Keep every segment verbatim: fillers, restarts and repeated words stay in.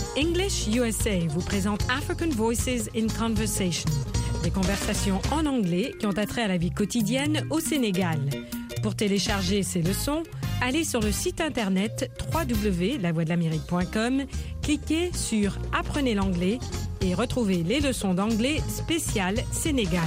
English U S A vous présente African Voices in Conversation, des conversations en anglais qui ont attrait à la vie quotidienne au Sénégal. Pour télécharger ces leçons, allez sur le site internet w w w point la voix de l'amérique point com, cliquez sur « Apprenez l'anglais » et retrouvez les leçons d'anglais spéciales Sénégal.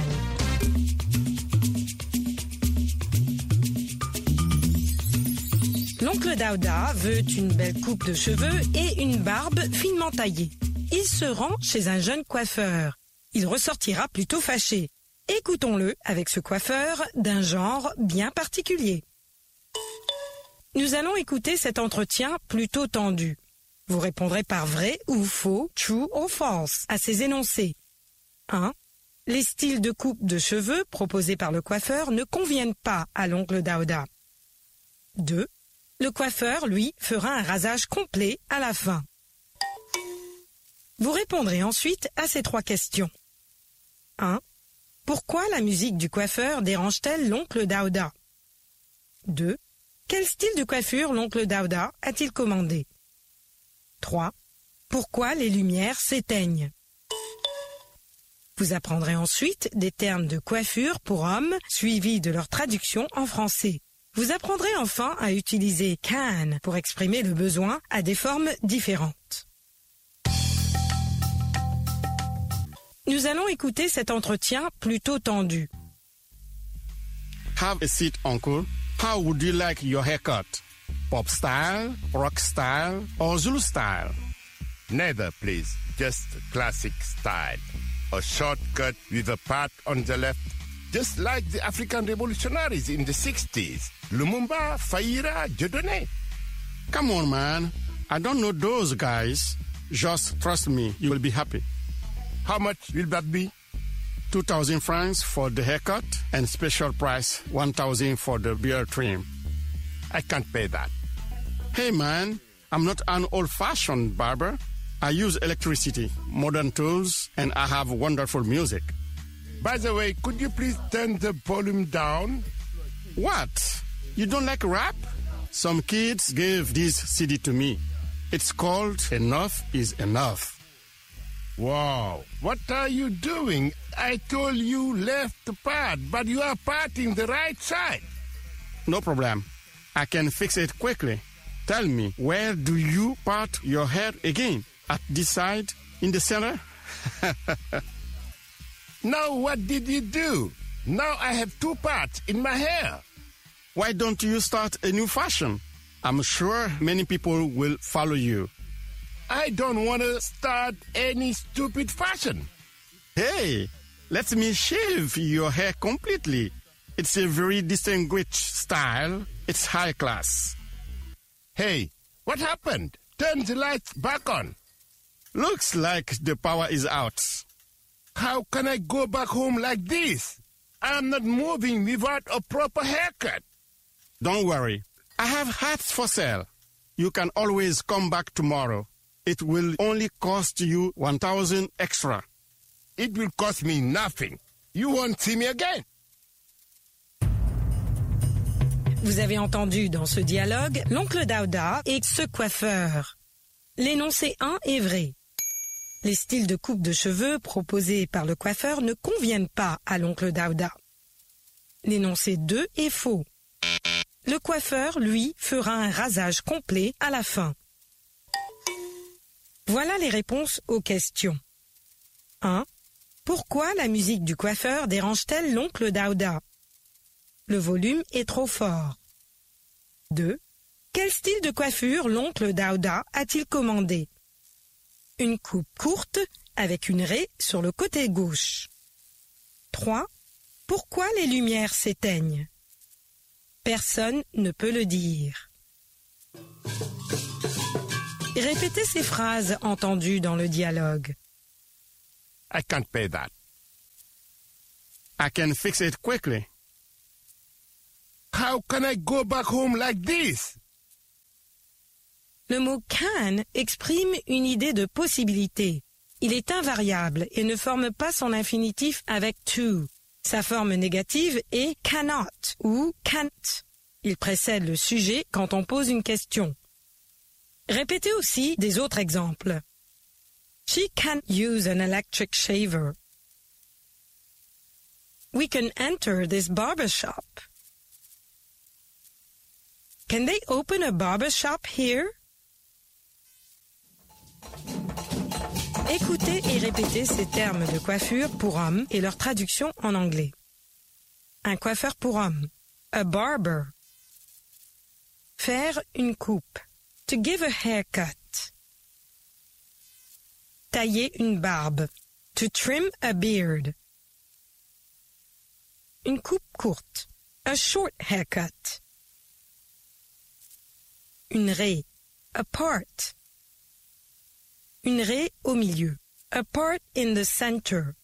L'oncle Daouda veut une belle coupe de cheveux et une barbe finement taillée. Il se rend chez un jeune coiffeur. Il ressortira plutôt fâché. Écoutons-le avec ce coiffeur d'un genre bien particulier. Nous allons écouter cet entretien plutôt tendu. Vous répondrez par vrai ou faux, true or false, à ces énoncés. un. Les styles de coupe de cheveux proposés par le coiffeur ne conviennent pas à l'oncle Daouda. deux. Le coiffeur, lui, fera un rasage complet à la fin. Vous répondrez ensuite à ces trois questions. un. Pourquoi la musique du coiffeur dérange-t-elle l'oncle Daouda? deux. Quel style de coiffure l'oncle Daouda a-t-il commandé? trois. Pourquoi les lumières s'éteignent? Vous apprendrez ensuite des termes de coiffure pour hommes, suivis de leur traduction en français. Vous apprendrez enfin à utiliser can pour exprimer le besoin à des formes différentes. Nous allons écouter cet entretien plutôt tendu. Have a seat, uncle. How would you like your haircut? Pop style, rock style, or Zulu style? Neither, please. Just classic style. A short cut with a part on the left. Just like the African revolutionaries in the sixties. Lumumba, Faira, Dieudonné. Come on, man. I don't know those guys. Just trust me, you will be happy. How much will that be? two thousand francs for the haircut and special price one thousand for the beard trim. I can't pay that. Hey, man, I'm not an old-fashioned barber. I use electricity, modern tools, and I have wonderful music. By the way, could you please turn the volume down? What? You don't like rap? Some kids gave this C D to me. It's called Enough is Enough. Wow, what are you doing? I told you left part, but you are parting the right side. No problem. I can fix it quickly. Tell me, where do you part your hair again? At this side? In the center? Now what did you do? Now I have two parts in my hair. Why don't you start a new fashion? I'm sure many people will follow you. I don't want to start any stupid fashion. Hey, let me shave your hair completely. It's a very distinguished style. It's high class. Hey, what happened? Turn the lights back on. Looks like the power is out. How can I go back home like this? I'm not moving without a proper haircut. Don't worry. I have hats for sale. You can always come back tomorrow. It will only cost you one thousand extra. It will cost me nothing. You won't see me again. Vous avez entendu dans ce dialogue l'oncle Daouda et ce coiffeur. L'énoncé un est vrai. Les styles de coupe de cheveux proposés par le coiffeur ne conviennent pas à l'oncle Daouda. L'énoncé deux est faux. Le coiffeur, lui, fera un rasage complet à la fin. Voilà les réponses aux questions. un. Pourquoi la musique du coiffeur dérange-t-elle l'oncle Daouda? Le volume est trop fort. deux. Quel style de coiffure l'oncle Daouda a-t-il commandé? Une coupe courte avec une raie sur le côté gauche. trois. Pourquoi les lumières s'éteignent? Personne ne peut le dire. Répétez ces phrases entendues dans le dialogue. I can't pay that. I can fix it quickly. How can I go back home like this? Le mot can exprime une idée de possibilité. Il est invariable et ne forme pas son infinitif avec to. Sa forme négative est cannot ou can't. Il précède le sujet quand on pose une question. Répétez aussi des autres exemples. She can use an electric shaver. We can enter this barber shop. Can they open a barber shop here? Écoutez et répétez ces termes de coiffure pour hommes et leur traduction en anglais. Un coiffeur pour homme. A barber. Faire une coupe. To give a haircut. Tailler une barbe. To trim a beard. Une coupe courte. A short haircut. Une raie. A part. Une raie au milieu. A part in the center.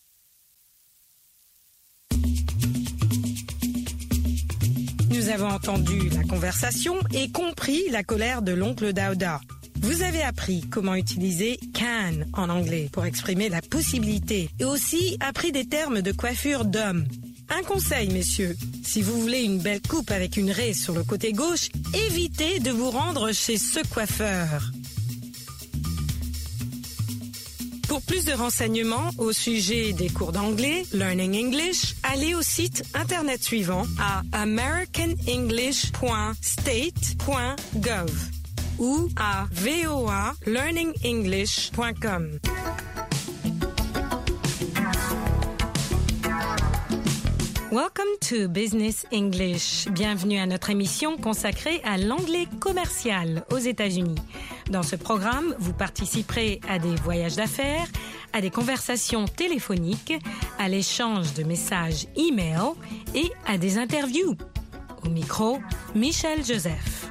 Nous avons entendu la conversation et compris la colère de l'oncle Daouda. Vous avez appris comment utiliser can en anglais pour exprimer la possibilité et aussi appris des termes de coiffure d'homme. Un conseil, messieurs, si vous voulez une belle coupe avec une raie sur le côté gauche, évitez de vous rendre chez ce coiffeur. Pour plus de renseignements au sujet des cours d'anglais, Learning English, allez au site internet suivant à american english point state point gov ou à v o a learning english point com. Welcome to Business English. Bienvenue à notre émission consacrée à l'anglais commercial aux États-Unis. Dans ce programme, vous participerez à des voyages d'affaires, à des conversations téléphoniques, à l'échange de messages e-mail et à des interviews. Au micro, Michel Joseph.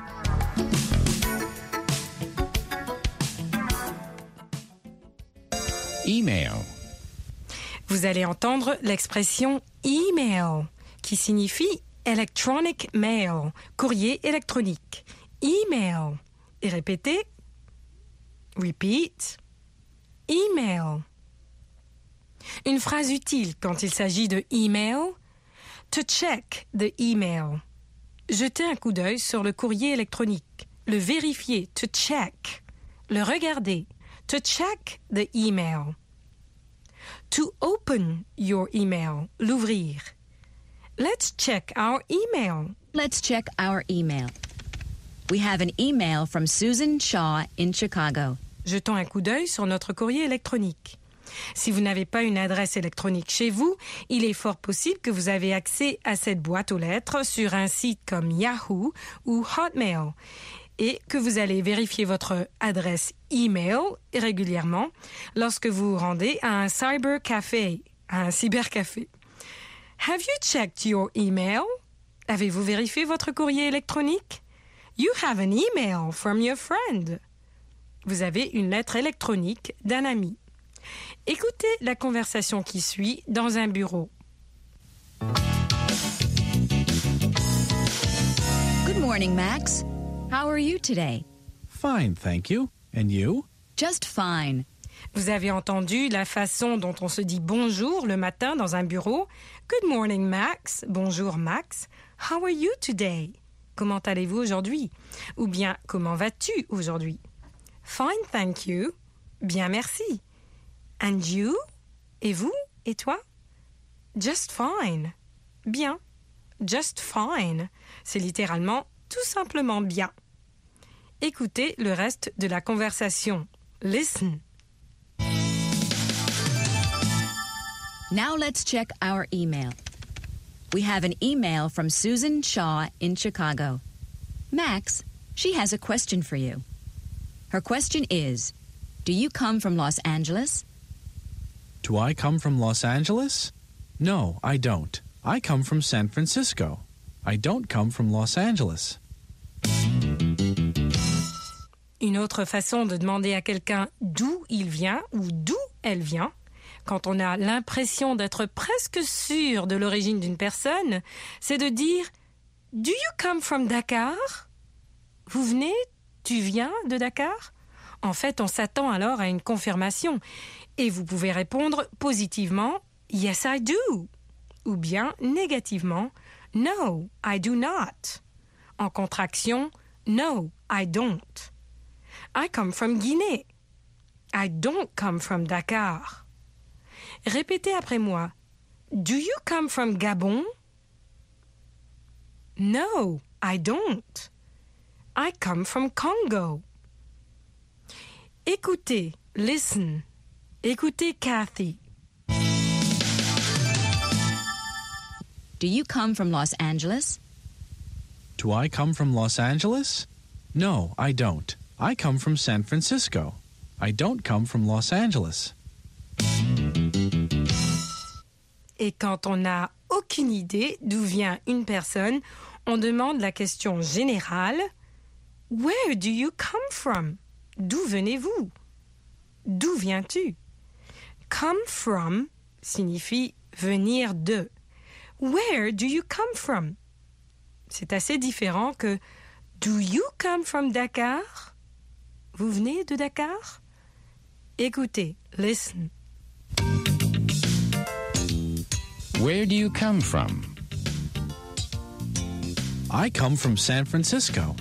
Email. Vous allez entendre l'expression email, qui signifie electronic mail, courrier électronique. Email. Et répétez. Repeat. Email. Une phrase utile quand il s'agit de email. To check the email. Jeter un coup d'œil sur le courrier électronique. Le vérifier. To check. Le regarder. To check the email. To open your email, l'ouvrir. Let's check our email. Let's check our email. We have an email from Susan Shaw in Chicago. Jetons un coup d'œil sur notre courrier électronique. Si vous n'avez pas une adresse électronique chez vous, il est fort possible que vous avez accès à cette boîte aux lettres sur un site comme Yahoo ou Hotmail et que vous allez vérifier votre adresse email régulièrement lorsque vous vous rendez à un cybercafé, à un cybercafé. Have you checked your email? Avez-vous vérifié votre courrier électronique? You have an email from your friend. Vous avez une lettre électronique d'un ami. Écoutez la conversation qui suit dans un bureau. Good morning, Max. How are you today? Fine, thank you. And you? Just fine. Vous avez entendu la façon dont on se dit bonjour le matin dans un bureau. Good morning, Max. Bonjour, Max. How are you today? Comment allez-vous aujourd'hui? Ou bien, comment vas-tu aujourd'hui? Fine, thank you. Bien, merci. And you? Et vous? Et toi? Just fine. Bien. Just fine. C'est littéralement tout simplement bien. Écoutez le reste de la conversation. Listen. Now let's check our email. We have an email from Susan Shaw in Chicago. Max, she has a question for you. Her question is, do you come from Los Angeles? Do I come from Los Angeles? No, I don't. I come from San Francisco. I don't come from Los Angeles. Une autre façon de demander à quelqu'un d'où il vient ou d'où elle vient, quand on a l'impression d'être presque sûr de l'origine d'une personne, c'est de dire « Do you come from Dakar ?» Vous venez, tu viens de Dakar? En fait, on s'attend alors à une confirmation et vous pouvez répondre positivement « Yes, I do » ou bien négativement « No, I do not ». En contraction « No, I don't ». I come from Guinée. I don't come from Dakar. Répétez après moi. Do you come from Gabon? No, I don't. I come from Congo. Écoutez, listen. Écoutez Kathy. Do you come from Los Angeles? Do I come from Los Angeles? No, I don't. I come from San Francisco. I don't come from Los Angeles. Et quand on n'a aucune idée d'où vient une personne, on demande la question générale. Where do you come from? D'où venez-vous? D'où viens-tu? Come from signifie venir de. Where do you come from? C'est assez différent que Do you come from Dakar? Vous venez de Dakar? Écoutez, listen. Where do you come from? I come from San Francisco.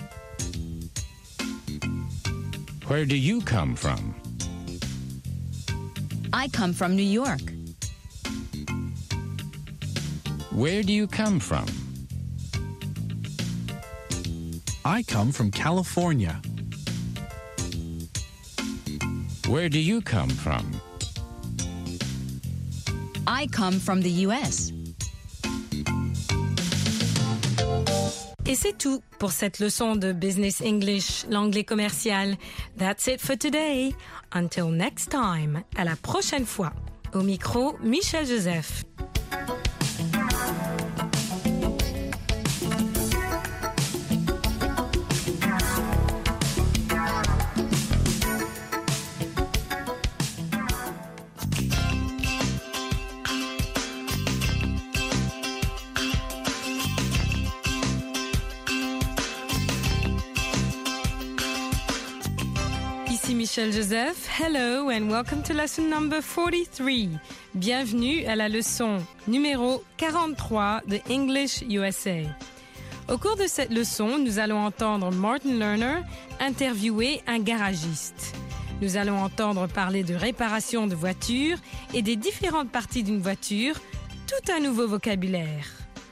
Where do you come from? I come from New York. Where do you come from? I come from California. Where do you come from? I come from the U S. Et c'est tout pour cette leçon de Business English, l'anglais commercial. That's it for today. Until next time. À la prochaine fois. Au micro, Michel Joseph. Michel Joseph, hello and welcome to lesson number forty-three. Bienvenue à la leçon numéro quarante-trois de English U S A. Au cours de cette leçon, nous allons entendre Martin Lerner interviewer un garagiste. Nous allons entendre parler de réparation de voitures et des différentes parties d'une voiture, tout un nouveau vocabulaire.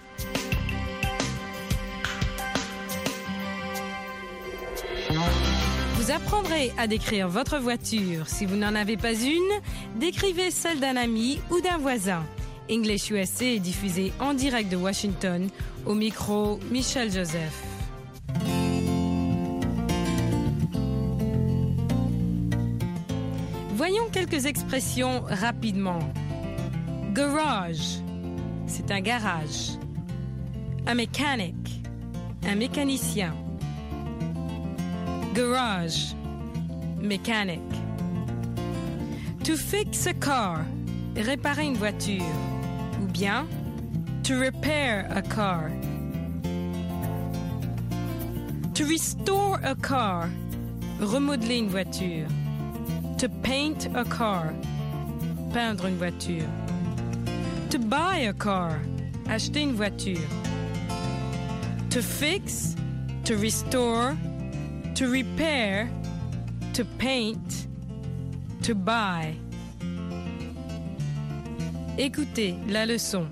Vous apprendrez à décrire votre voiture. Si vous n'en avez pas une, décrivez celle d'un ami ou d'un voisin. English U S A est diffusé en direct de Washington. Au micro, Michel Joseph. Voyons quelques expressions rapidement. Garage, c'est un garage. Un mécanique, un mécanicien. Garage, mécanique. To fix a car, réparer une voiture. Ou bien, to repair a car. To restore a car, remodeler une voiture. To paint a car, peindre une voiture. To buy a car, acheter une voiture. To fix, to restore, to repair, to paint, to buy. Écoutez la leçon.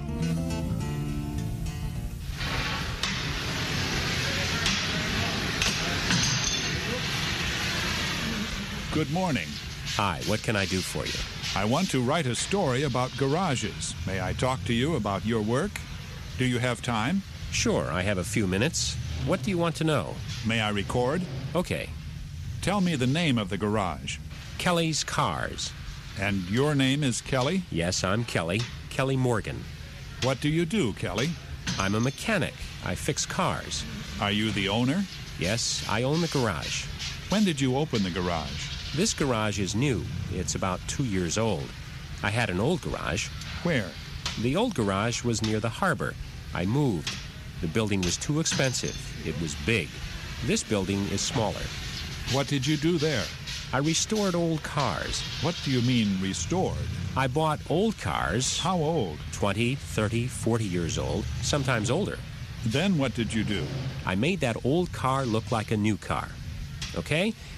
Good morning. Hi, what can I do for you? I want to write a story about garages. May I talk to you about your work? Do you have time? Sure, I have a few minutes. What do you want to know? May I record? Okay. Tell me the name of the garage. Kelly's Cars. And your name is Kelly? Yes, I'm Kelly. Kelly Morgan. What do you do, Kelly? I'm a mechanic. I fix cars. Are you the owner? Yes, I own the garage. When did you open the garage? This garage is new. It's about two years old. I had an old garage. Where? The old garage was near the harbor. I moved. The building was too expensive. It was big. This building is smaller. What did you do there? I restored old cars. What do you mean, restored? I bought old cars. How old? twenty, thirty, forty years old, sometimes older. Then what did you do? I made that old car look like a new car. Okay?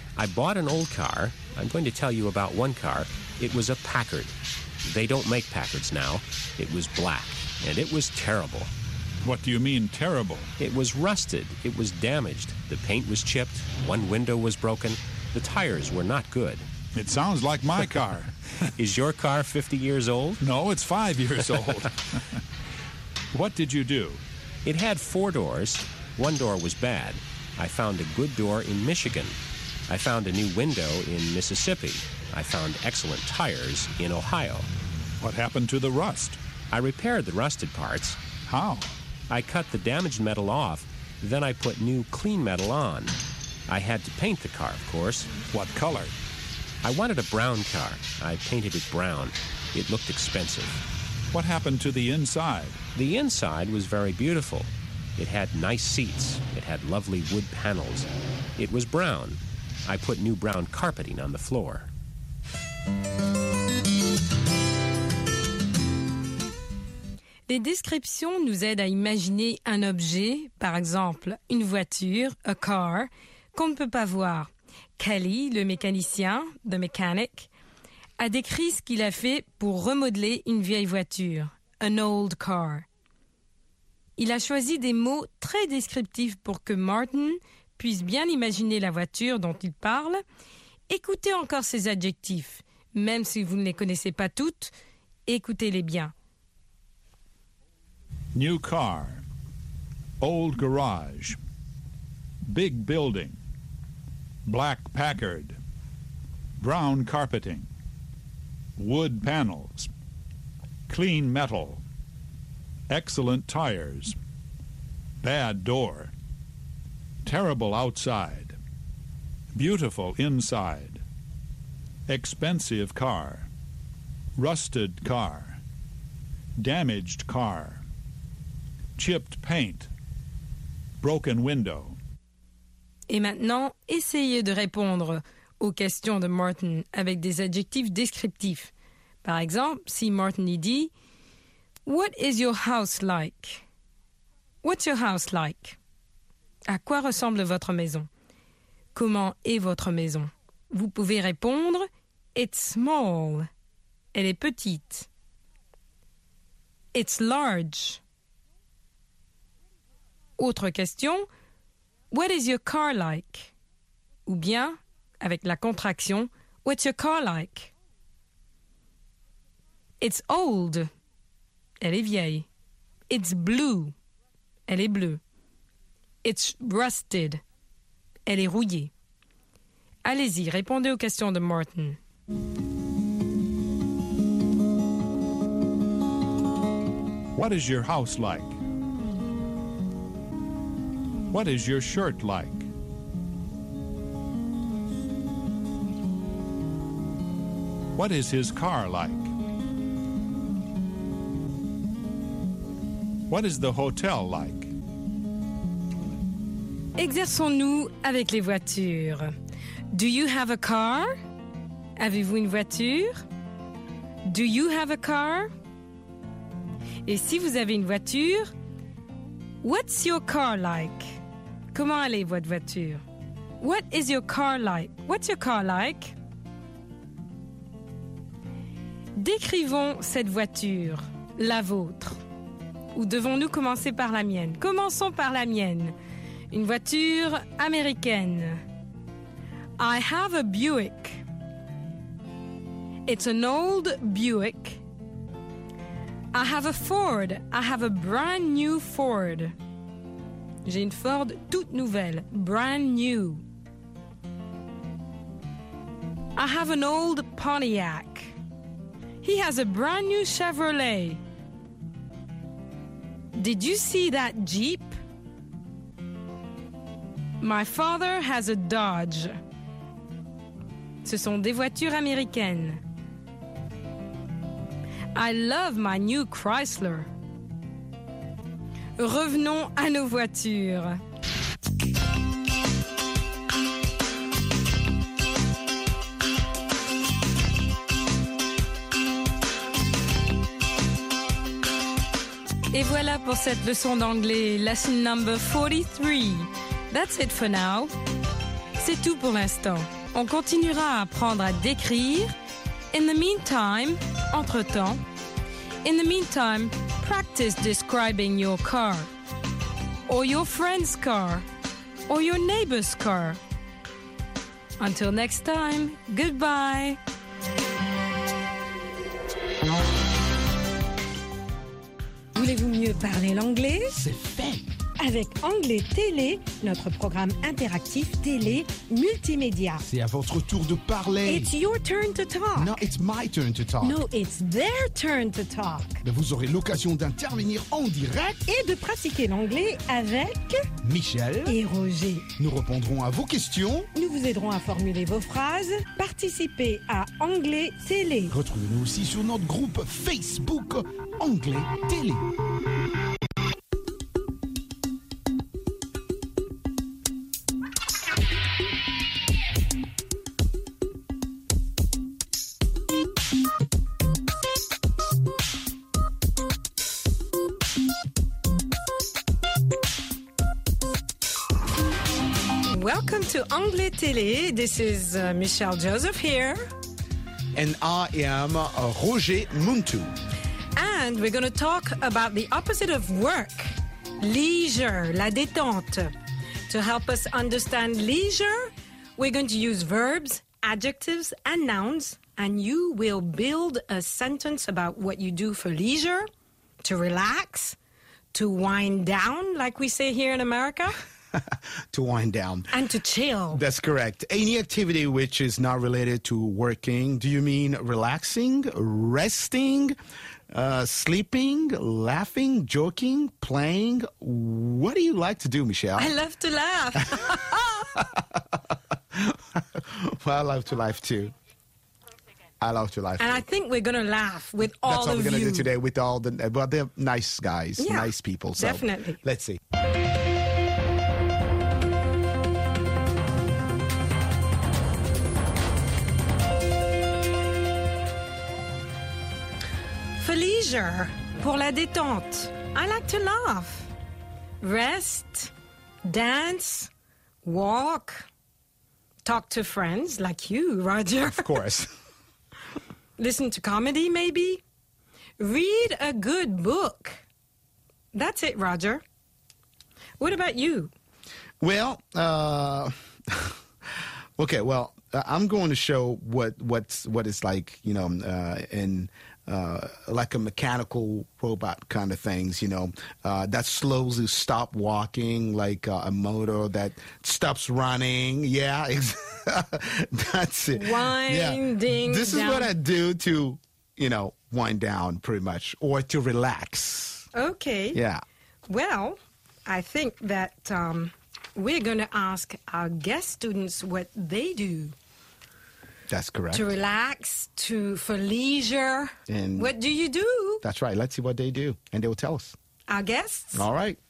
I bought an old car. I'm going to tell you about one car. It was a Packard. They don't make Packards now. It was black, and it was terrible. What do you mean, terrible? It was rusted. It was damaged. The paint was chipped. One window was broken. The tires were not good. It sounds like my car. Is your car fifty years old? No, it's five years old. What did you do? It had four doors. One door was bad. I found a good door in Michigan. I found a new window in Mississippi. I found excellent tires in Ohio. What happened to the rust? I repaired the rusted parts. How? I cut the damaged metal off. Then I put new clean metal on. I had to paint the car, of course. What color? I wanted a brown car. I painted it brown. It looked expensive. What happened to the inside? The inside was very beautiful. It had nice seats. It had lovely wood panels. It was brown. I put new brown carpeting on the floor. Les descriptions nous aident à imaginer un objet, par exemple une voiture, a car, qu'on ne peut pas voir. Kelly, le mécanicien, the mechanic, a décrit ce qu'il a fait pour remodeler une vieille voiture, an old car. Il a choisi des mots très descriptifs pour que Martin puisse bien imaginer la voiture dont il parle. Écoutez encore ces adjectifs, même si vous ne les connaissez pas toutes, écoutez-les bien. New car. Old garage. Big building. Black Packard. Brown carpeting. Wood panels. Clean metal. Excellent tires. Bad door. Terrible outside. Beautiful inside. Expensive car. Rusted car. Damaged car. Chipped paint. Broken window. Et maintenant, essayez de répondre aux questions de Martin avec des adjectifs descriptifs. Par exemple, si Martin y dit « What is your house like? » What's your house like? À quoi ressemble votre maison? Comment est votre maison? Vous pouvez répondre « It's small. » Elle est petite. « It's large. » Autre question, what is your car like? Ou bien, avec la contraction, what's your car like? It's old. Elle est vieille. It's blue. Elle est bleue. It's rusted. Elle est rouillée. Allez-y, répondez aux questions de Martin. What is your house like? What is your shirt like? What is his car like? What is the hotel like? Exerçons-nous avec les voitures. Do you have a car? Avez-vous une voiture? Do you have a car? Et si vous avez une voiture, what's your car like? Comment allait votre voiture? What is your car like? What's your car like? Décrivons cette voiture, la vôtre. Ou devons-nous commencer par la mienne? Commençons par la mienne. Une voiture américaine. I have a Buick. It's an old Buick. I have a Ford. I have a brand new Ford. J'ai une Ford toute nouvelle, brand new. I have an old Pontiac. He has a brand new Chevrolet. Did you see that Jeep? My father has a Dodge. Ce sont des voitures américaines. I love my new Chrysler. Revenons à nos voitures. Et voilà pour cette leçon d'anglais, lesson number forty-three. That's it for now. C'est tout pour l'instant. On continuera à apprendre à décrire. In the meantime, entre-temps, in the meantime, practice describing your car, or your friend's car, or your neighbor's car. Until next time, goodbye. Voulez-vous mieux parler l'anglais? C'est fait. Avec Anglais Télé, notre programme interactif télé multimédia. C'est à votre tour de parler. It's your turn to talk. No, it's my turn to talk. No, it's their turn to talk. Mais vous aurez l'occasion d'intervenir en direct et de pratiquer l'anglais avec Michel et Roger. Nous répondrons à vos questions. Nous vous aiderons à formuler vos phrases. Participez à Anglais Télé. Retrouvez-nous aussi sur notre groupe Facebook Anglais Télé. Welcome to Anglais Télé. This is uh, Michelle Joseph here. And I am uh, Roger Muntu. And we're going to talk about the opposite of work, leisure, la détente. To help us understand leisure, we're going to use verbs, adjectives, and nouns, and you will build a sentence about what you do for leisure, to relax, to wind down, like we say here in America. To wind down. And to chill. That's correct. Any activity which is not related to working. Do you mean relaxing, resting, uh, sleeping, laughing, joking, playing? What do you like to do, Michelle? I love to laugh. Well, I love to laugh too. I love to laugh. And too. I think we're going to laugh with all That's of what we're going you. to do today with all the, but they're nice guys, Yeah, nice people. So definitely. Let's see. For leisure, pour la détente, I like to laugh, rest, dance, walk, talk to friends like you, Roger. Of course. Listen to comedy, maybe. Read a good book. That's it, Roger. What about you? Well, uh, okay, well, uh, I'm going to show what what's what it's like, you know, uh, in uh, like a mechanical robot kind of things, you know, uh, that slowly stop walking, like uh, a motor that stops running. Yeah, that's it. Winding yeah. This down. is what I do to, you know, wind down pretty much, or to relax. Okay. Yeah. Well, I think that um, we're going to ask our guest students what they do. That's correct. To relax, to for leisure. And what do you do? That's right. Let's see what they do, and they will tell us. Our guests? All right.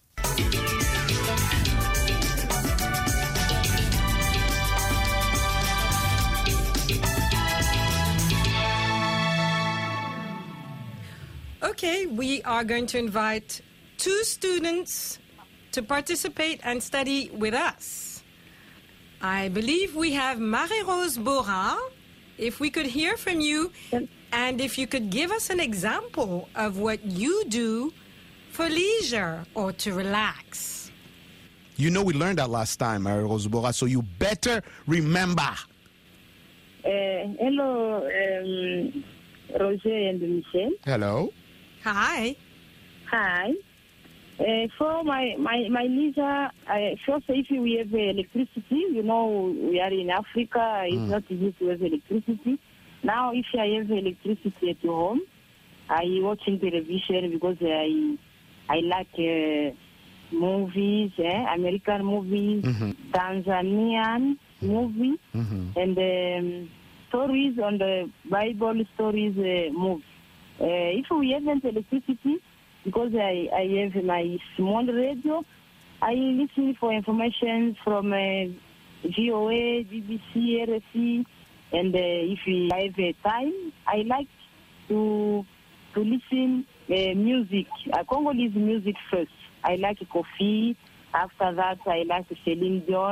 Okay, we are going to invite two students to participate and study with us. I believe we have Marie-Rose Bora. If we could hear from you, and if you could give us an example of what you do for leisure or to relax. You know we learned that last time, Marie-Rose Bora, so you better remember. Uh, hello, um, Roger and Michel. Hello. Hi. Hi. Uh, for my, my, my leisure, I, first, if we have electricity, you know, we are in Africa, it's Mm. not easy to have electricity. Now, if I have electricity at home, I watching television because I I like uh, movies, eh, American movies, Mm-hmm. Tanzanian movies, Mm-hmm. and um, stories on the Bible stories uh, movies. Uh, if we haven't electricity, because I, I have my small radio, I listen for information from uh, V O A, B B C, R F E, and uh, if I have uh, time, I like to to listen uh, music, uh, Congolese music first. I like Kofi. After that, I like Celine Dion.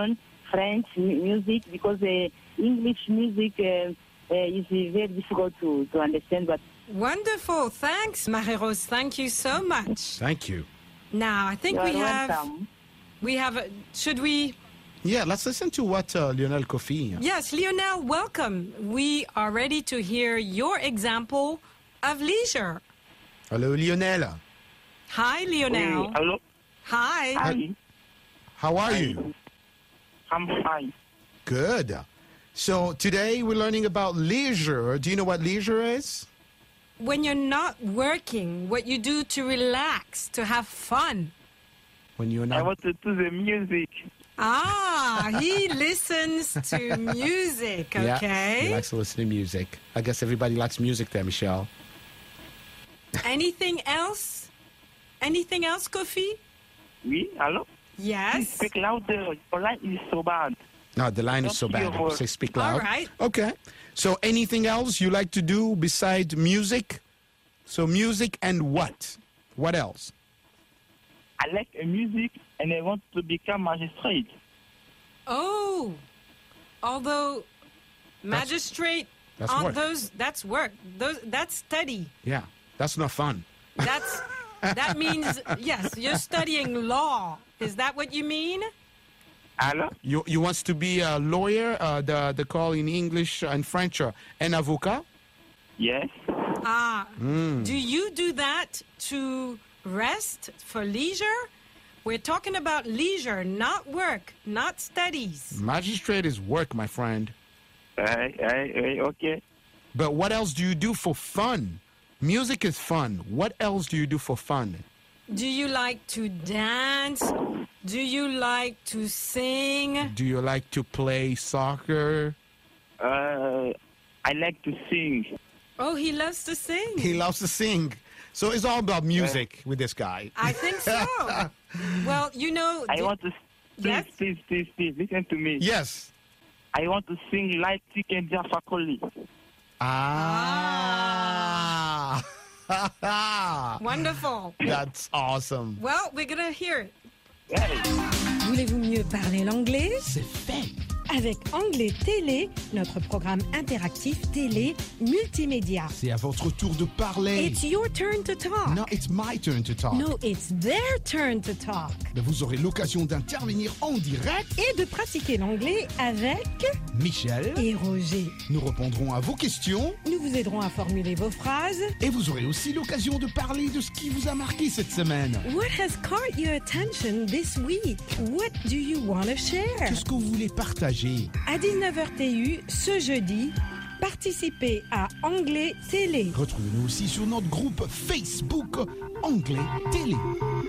French mu- music because uh, English music uh, uh, is uh, very difficult to, to understand. But Wonderful. Thanks, Marie-Rose. Thank you so much. Thank you. Now, I think you we are have... welcome. We have... A, should we... Yeah, let's listen to what uh, Lionel Kofi. Yes, Lionel, welcome. We are ready to hear your example of leisure. Hello, Lionel. Hi, Lionel. Hey, hello. Hi. Hi. How are you? I'm fine. Good. So today we're learning about leisure. Do you know what leisure is? When you're not working, what you do to relax, to have fun. When you're I not. want to do the music. Ah, he listens to music, Yeah, okay? he likes to listen to music. I guess everybody likes music there, Michelle. Anything else? Anything else, Kofi? Oui, hello? Please Yes. speak louder. Your line is so bad. No, the line I is so don't hear bad. a word. Say speak All loud. right. Okay. So anything else you like to do besides music? So music and what? What else? I like uh, music and I want to become magistrate. Oh, although magistrate, that's aren't work. those, that's work. Those, that's study. Yeah, that's not fun. That's, that means, yes, you're studying law. Is that what you mean? Hello? You you wants to be a lawyer? Uh, the the call in English and French, uh, un avocat. Yes. Ah, Mm. do you do that to rest, for leisure? We're talking about leisure, not work, not studies. Magistrate is work, my friend. Hey, hey, hey, okay. But what else do you do for fun? Music is fun. What else do you do for fun? Do you like to dance? Do you like to sing? Do you like to play soccer? Uh, I like to sing. Oh, he loves to sing. He loves to sing. So it's all about music with this guy. I think so. Well, you know... I do- want to... Please, Yes? please, please, please, listen to me. Yes. I want to sing like Chicken Jafakoli. Ah. Wonderful. That's awesome. Well, we're going to hear it. Hey. Voulez-vous mieux parler l'anglais? C'est fait. Avec Anglais Télé, notre programme interactif télé multimédia. C'est à votre tour de parler. It's your turn to talk. No, it's my turn to talk. No, it's their turn to talk. Mais vous aurez l'occasion d'intervenir en direct. Et de pratiquer l'anglais avec Michel et Roger. Nous répondrons à vos questions. Nous vous aiderons à formuler vos phrases. Et vous aurez aussi l'occasion de parler de ce qui vous a marqué cette semaine. What has caught your attention this week? What do you want to share? Qu'est-ce que vous voulez partager? À dix-neuf heures T U, ce jeudi, participez à Anglais Télé. Retrouvez-nous aussi sur notre groupe Facebook Anglais Télé.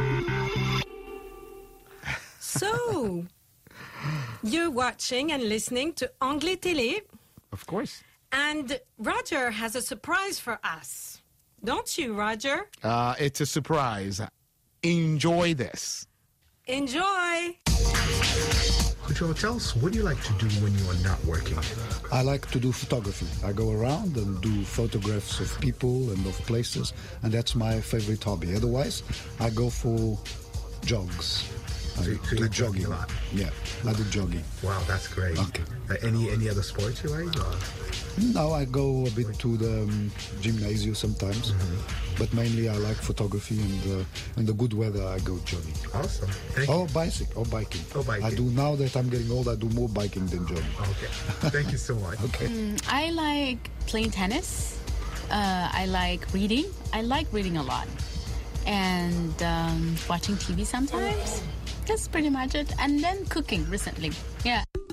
So, you're watching and listening to Anglais Télé, Of course. and Roger has a surprise for us. Don't you, Roger? Uh, it's a surprise. Enjoy this. Enjoy! Joe, tell us, what do you like to do when you are not working? I like to do photography. I go around and do photographs of people and of places, and that's my favorite hobby. Otherwise, I go for jogs. So, I you- so you do like jogging jogging a lot? Yeah, I do jogging. Wow, that's great. Okay. Uh, any any other sports you like? Or? Now I go a bit to the um, gymnasium sometimes, but mainly I like photography, and uh, in the good weather I go jogging. Awesome. Thank or you. bicycle, or biking. Oh, biking. I do now that I'm getting old. I do more biking than jogging. Okay. Thank you so much. Okay. Mm, I like playing tennis. Uh, I like reading. I like reading a lot. And um, watching T V sometimes. That's pretty much it. And then cooking recently. Yeah.